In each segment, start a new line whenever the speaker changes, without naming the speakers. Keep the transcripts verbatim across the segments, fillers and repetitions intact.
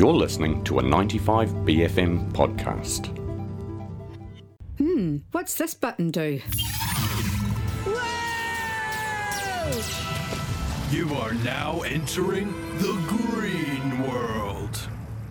You're listening to a ninety-five B F M podcast.
Hmm, what's this button do?
Whoa!
You are now entering the green world.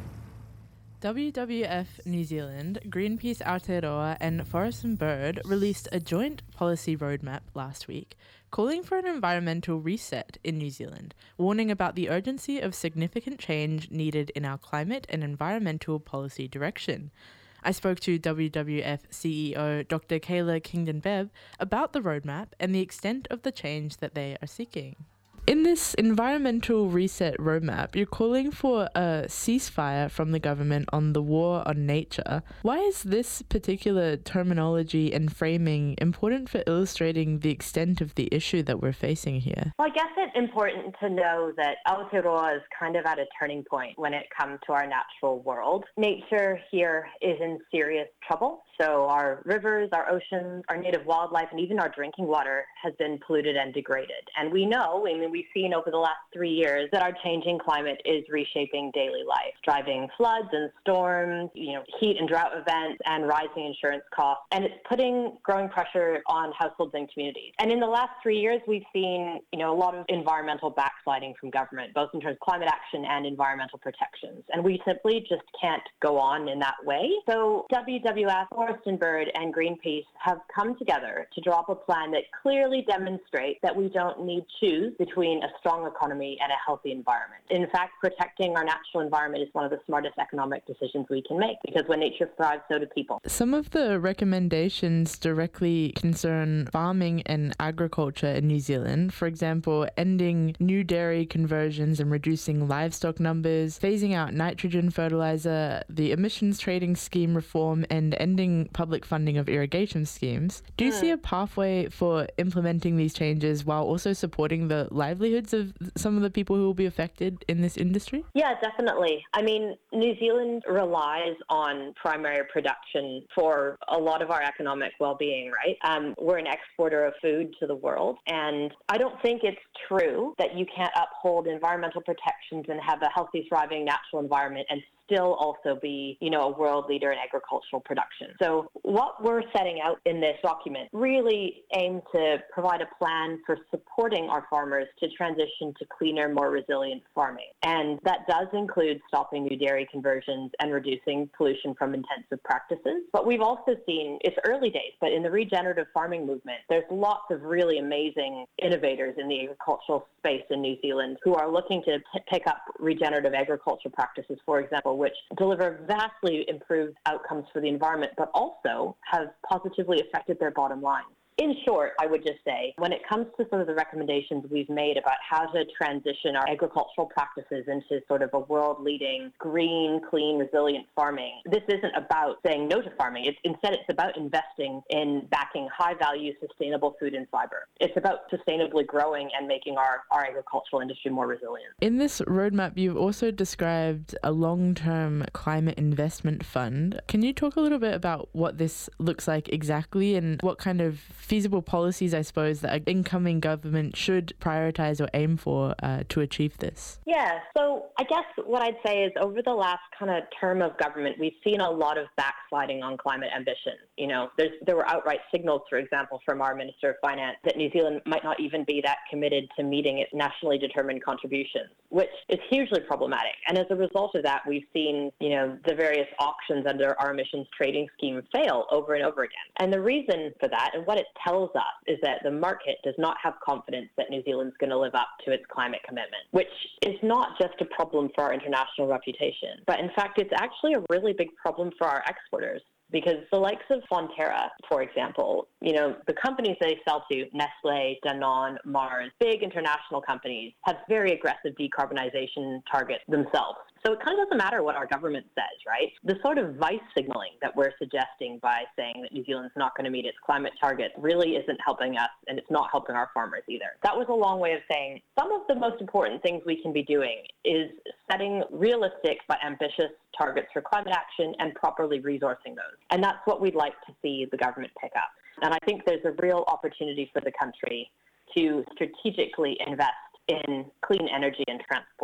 W W F New Zealand, Greenpeace Aotearoa and Forest and Bird released a joint policy roadmap last week calling for an environmental reset in New Zealand, warning about the urgency of significant change needed in our climate and environmental policy direction. I spoke to W W F C E O Doctor Kayla Kingdon-Bebb about the roadmap and the extent of the change that they are seeking. In this environmental reset roadmap, you're calling for a ceasefire from the government on the war on nature. Why is this particular terminology and framing important for illustrating the extent of the issue that we're facing here?
Well, I guess it's important to know that Aotearoa is kind of at a turning point when it comes to our natural world. Nature here is in serious trouble. So our rivers, our oceans, our native wildlife, and even our drinking water has been polluted and degraded. And we know, I mean, we've seen over the last three years that our changing climate is reshaping daily life, driving floods and storms, you know, heat and drought events, and rising insurance costs. And it's putting growing pressure on households and communities. And in the last three years, we've seen, you know, a lot of environmental backsliding from government, both in terms of climate action and environmental protections. And we simply just can't go on in that way. So W W F, Forest and Bird, and Greenpeace have come together to draw up a plan that clearly demonstrates that we don't need to choose between a strong economy and a healthy environment. In fact, protecting our natural environment is one of the smartest economic decisions we can make, because when nature thrives, so do people.
Some of the recommendations directly concern farming and agriculture in New Zealand. For example, ending new dairy conversions and reducing livestock numbers, phasing out nitrogen fertilizer, the emissions trading scheme reform, and ending public funding of irrigation schemes. Do you mm. see a pathway for implementing these changes while also supporting the livelihoods of some of the people who will be affected in this industry?
Yeah, definitely. I mean, New Zealand relies on primary production for a lot of our economic well-being, right? Um, we're an exporter of food to the world, and I don't think it's true that you can't uphold environmental protections and have a healthy, thriving natural environment and still also be, you know, a world leader in agricultural production. So what we're setting out in this document really aims to provide a plan for supporting our farmers to transition to cleaner, more resilient farming. And that does include stopping new dairy conversions and reducing pollution from intensive practices. But we've also seen, it's early days, but in the regenerative farming movement, there's lots of really amazing innovators in the agricultural space in New Zealand who are looking to p- pick up regenerative agriculture practices, for example, which deliver vastly improved outcomes for the environment, but also have positively affected their bottom line. In short, I would just say, when it comes to sort of the recommendations we've made about how to transition our agricultural practices into sort of a world-leading, green, clean, resilient farming, this isn't about saying no to farming. It's, instead, it's about investing in backing high-value, sustainable food and fiber. It's about sustainably growing and making our, our agricultural industry more resilient.
In this roadmap, you've also described a long-term climate investment fund. Can you talk a little bit about what this looks like exactly and what kind of feasible policies, I suppose, that an incoming government should prioritize or aim for uh, to achieve this?
Yeah, so I guess what I'd say is over the last kind of term of government, we've seen a lot of backsliding on climate ambition. You know, there's, there were outright signals, for example, from our Minister of Finance that New Zealand might not even be that committed to meeting its nationally determined contributions, which is hugely problematic. And as a result of that, we've seen, you know, the various auctions under our emissions trading scheme fail over and over again. And the reason for that, and what it tells us, is that the market does not have confidence that New Zealand's going to live up to its climate commitment, which is not just a problem for our international reputation, but in fact, it's actually a really big problem for our exporters. Because the likes of Fonterra, for example, you know, the companies they sell to, Nestle, Danone, Mars, big international companies, have very aggressive decarbonization targets themselves. So it kind of doesn't matter what our government says, right? The sort of vice signaling that we're suggesting by saying that New Zealand's not going to meet its climate targets really isn't helping us, and it's not helping our farmers either. That was a long way of saying some of the most important things we can be doing is setting realistic but ambitious targets for climate action and properly resourcing those. And that's what we'd like to see the government pick up. And I think there's a real opportunity for the country to strategically invest in clean energy and transport.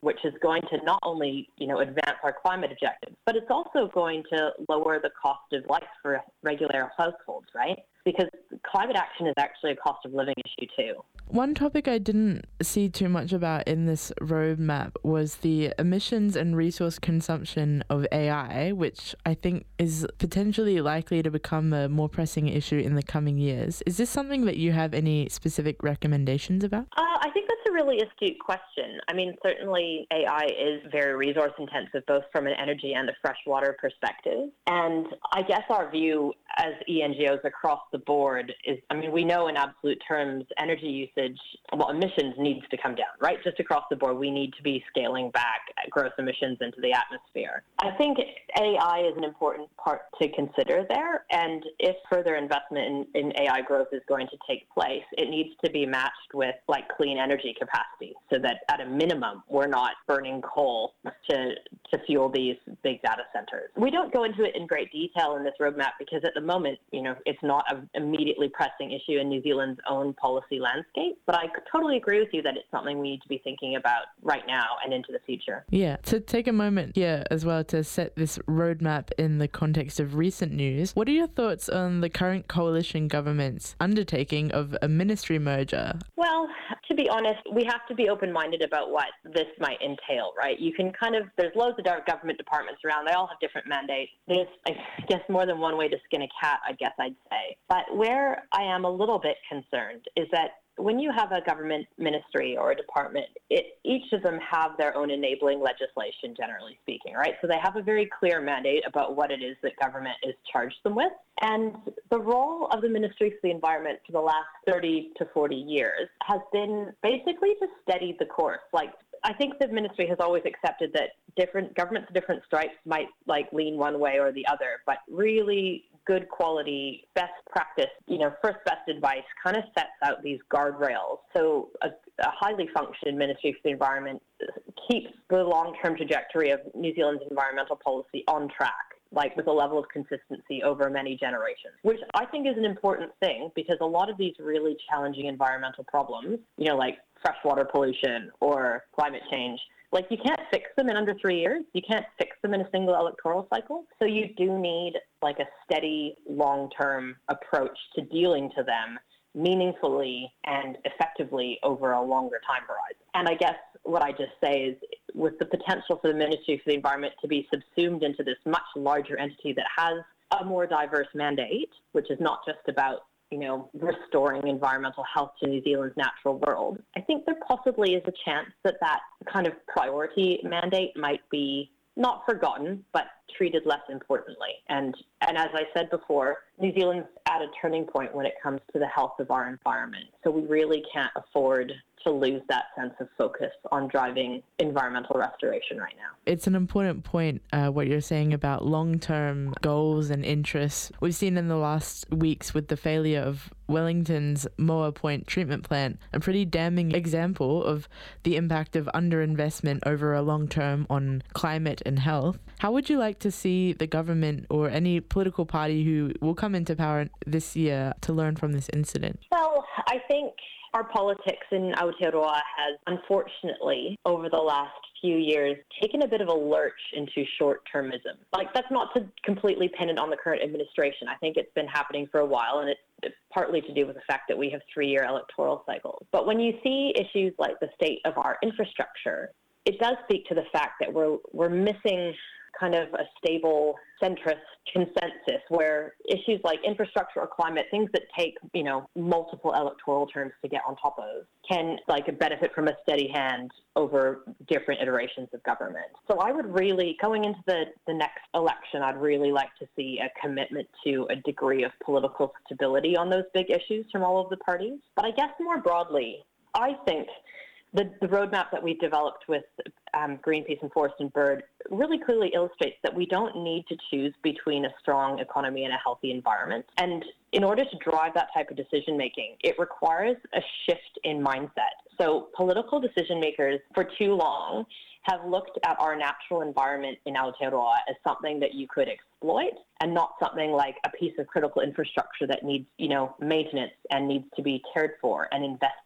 which is going to not only, you know, advance our climate objectives, but it's also going to lower the cost of life for regular households, right? Because climate action is actually a cost of living issue too.
One topic I didn't see too much about in this roadmap was the emissions and resource consumption of A I, which I think is potentially likely to become a more pressing issue in the coming years. Is this something that you have any specific recommendations about?
Uh, I think that's a really astute question. I mean, certainly A I is very resource intensive, both from an energy and a freshwater perspective. And I guess our view as E N G Os across the board is, I mean, we know in absolute terms energy usage, well, emissions needs to come down, right? Just across the board, we need to be scaling back gross emissions into the atmosphere. I think A I is an important part to consider there. And if further investment in, in A I growth is going to take place, it needs to be matched with like clean energy capacity so that at a minimum, we're not burning coal to, to fuel these big data centers. We don't go into it in great detail in this roadmap because at the moment, you know, it's not an immediately pressing issue in New Zealand's own policy landscape. But I totally agree with you that it's something we need to be thinking about right now and into the future.
Yeah. To take a moment here as well to set this roadmap in the context of recent news, what are your thoughts on the current coalition government's undertaking of a ministry merger?
Well, to be honest, we have to be open-minded about what this might entail, right? You can kind of, there's loads of government departments around. They all have different mandates. There's, I guess, more than one way to skin a cat, I guess I'd say. But where I am a little bit concerned is that when you have a government ministry or a department, it, each of them have their own enabling legislation, generally speaking, right? So they have a very clear mandate about what it is that government is charged them with. And the role of the Ministry for the Environment for the last thirty to forty years has been basically to steady the course. Like, I think the ministry has always accepted that different governments of different stripes might like lean one way or the other, but really good quality, best practice, you know, first best advice kind of sets out these guardrails. So a, a highly functioning Ministry for the Environment keeps the long-term trajectory of New Zealand's environmental policy on track, like with a level of consistency over many generations, which I think is an important thing because a lot of these really challenging environmental problems, you know, like freshwater pollution or climate change, like you can't fix them in under three years. You can't fix them in a single electoral cycle. So you do need like a steady long-term approach to dealing to them meaningfully and effectively over a longer time horizon. And I guess what I just say is with the potential for the Ministry for the Environment to be subsumed into this much larger entity that has a more diverse mandate, which is not just about, you know, restoring environmental health to New Zealand's natural world, I think there possibly is a chance that that kind of priority mandate might be not forgotten, but treated less importantly. And and as I said before, New Zealand's at a turning point when it comes to the health of our environment. So we really can't afford to lose that sense of focus on driving environmental restoration right now.
It's an important point, uh, what you're saying about long-term goals and interests. We've seen in the last weeks with the failure of Wellington's Moa Point treatment plant, a pretty damning example of the impact of underinvestment over a long term on climate and health. How would you like to see the government or any political party who will come into power this year to learn from this incident?
Well, I think our politics in Aotearoa has, unfortunately, over the last few years, taken a bit of a lurch into short-termism. Like, that's not to completely pin it on the current administration. I think it's been happening for a while, and it's, it's partly to do with the fact that we have three-year electoral cycles. But when you see issues like the state of our infrastructure, it does speak to the fact that we're we're missing kind of a stable centrist consensus where issues like infrastructure or climate, things that take, you know, multiple electoral terms to get on top of, can like benefit from a steady hand over different iterations of government. So I would really, going into the, the next election, I'd really like to see a commitment to a degree of political stability on those big issues from all of the parties. But I guess more broadly, I think The, the roadmap that we've developed with um, Greenpeace and Forest and Bird really clearly illustrates that we don't need to choose between a strong economy and a healthy environment. And in order to drive that type of decision-making, it requires a shift in mindset. So political decision makers for too long have looked at our natural environment in Aotearoa as something that you could exploit and not something like a piece of critical infrastructure that needs, you know, maintenance and needs to be cared for and invested in.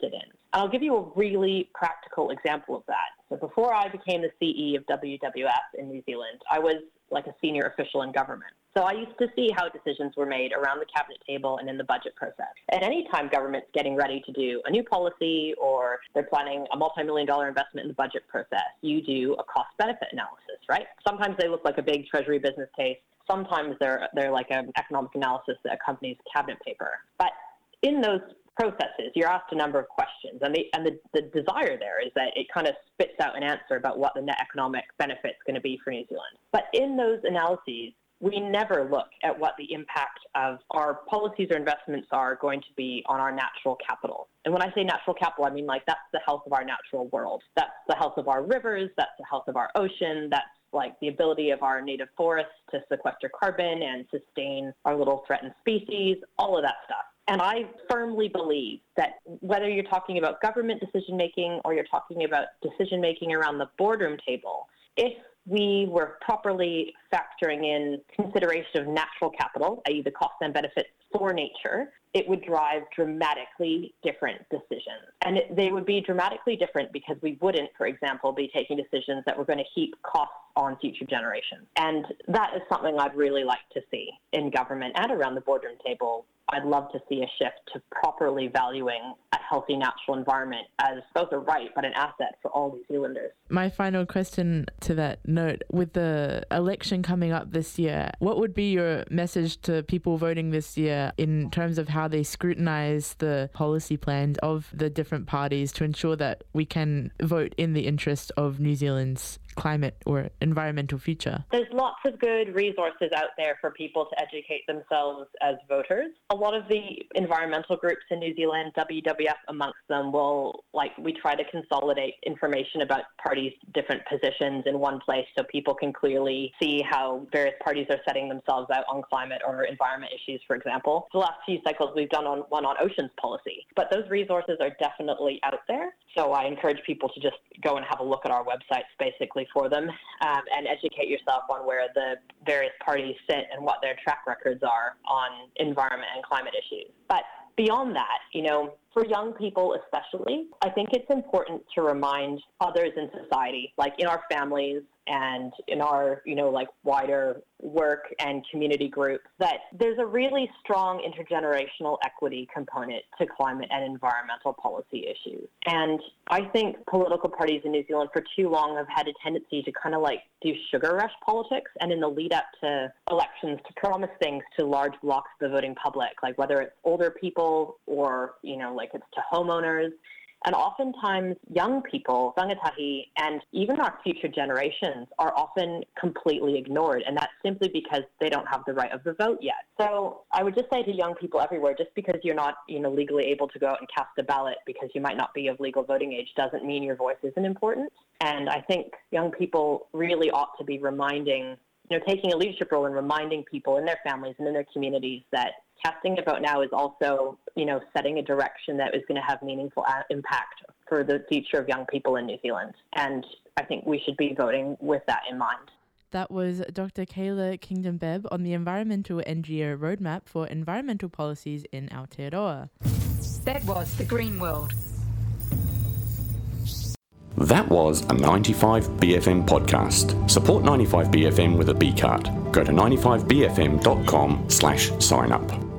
And I'll give you a really practical example of that. So before I became the C E of W W F in New Zealand, I was like a senior official in government. So I used to see how decisions were made around the cabinet table and in the budget process. And anytime government's getting ready to do a new policy or they're planning a multi-million dollar investment in the budget process, you do a cost-benefit analysis, right? Sometimes they look like a big treasury business case. Sometimes they're they're like an economic analysis that accompanies cabinet paper. But in those processes, you're asked a number of questions, and the and the, the desire there is that it kind of spits out an answer about what the net economic benefit is going to be for New Zealand. But in those analyses, we never look at what the impact of our policies or investments are going to be on our natural capital. And when I say natural capital, I mean like that's the health of our natural world. That's the health of our rivers. That's the health of our ocean. That's like the ability of our native forests to sequester carbon and sustain our little threatened species, all of that stuff. And I firmly believe that whether you're talking about government decision-making or you're talking about decision-making around the boardroom table, if we were properly factoring in consideration of natural capital, that is the costs and benefits for nature, it would drive dramatically different decisions. And it, they would be dramatically different because we wouldn't, for example, be taking decisions that were going to heap costs on future generations. And that is something I'd really like to see in government and around the boardroom table. I'd love to see a shift to properly valuing a healthy natural environment as both a right but an asset for all New Zealanders.
My final question to that note, with the election coming up this year, what would be your message to people voting this year in terms of how they scrutinize the policy plans of the different parties to ensure that we can vote in the interest of New Zealand's climate or environmental future?
There's lots of good resources out there for people to educate themselves as voters. A lot of the environmental groups in New Zealand, W W F amongst them, will, like, we try to consolidate information about parties' different positions in one place so people can clearly see how various parties are setting themselves out on climate or environment issues, for example. The last few cycles we've done on one on oceans policy, but those resources are definitely out there. So I encourage people to just go and have a look at our websites, basically, for them, um, and educate yourself on where the various parties sit and what their track records are on environment and climate issues. But beyond that, you know, for young people especially, I think it's important to remind others in society, like in our families and in our, you know, like wider work and community groups, that there's a really strong intergenerational equity component to climate and environmental policy issues. And I think political parties in New Zealand for too long have had a tendency to kind of like do sugar rush politics, and in the lead up to elections to promise things to large blocks of the voting public, like whether it's older people or, you know, like it's to homeowners. And oftentimes young people, rangatahi, and even our future generations are often completely ignored. And that's simply because they don't have the right of the vote yet. So I would just say to young people everywhere, just because you're not, you know, legally able to go out and cast a ballot because you might not be of legal voting age doesn't mean your voice isn't important. And I think young people really ought to be reminding, you know, taking a leadership role in reminding people in their families and in their communities that casting a vote now is also, you know, setting a direction that is going to have meaningful impact for the future of young people in New Zealand. And I think we should be voting with that in mind.
That was Doctor Kayla Kingdom-Bebb on the Environmental N G O Roadmap for Environmental Policies in Aotearoa.
That was The Green World.
That was a ninety-five B F M podcast. Support ninety-five B F M with a B card. Go to ninety-five b f m dot com slash sign up.